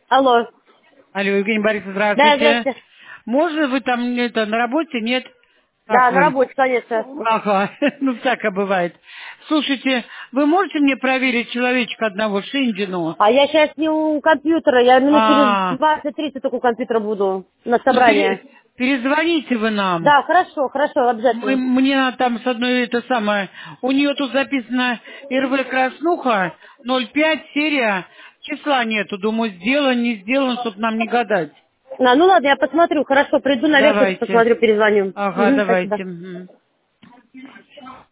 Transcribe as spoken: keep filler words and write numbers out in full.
Алло. Алло, Евгений Борисович, Да, здравствуйте. здравствуйте. Можно вы там это, на работе? Нет? Как Да, на вы? работе, конечно. Ага, ну всякое бывает. Слушайте, вы можете мне проверить человечка одного, Шиндину? А я сейчас не у компьютера, я минут через А, двадцать тридцать только у компьютера буду на ну собрании. пере- перезвоните вы нам. Да, хорошо, хорошо, Мы- обязательно. мне надо там с одной это самое. У нее тут записано эр вэ Краснуха ноль пять серия. Числа нету. Думаю, сделан, не сделан, чтобы нам не гадать. А, ну ладно, я посмотрю, хорошо, приду наверх, Давайте. посмотрю, перезвоню. Ага, Мгм, спасибо. давайте. Мгм.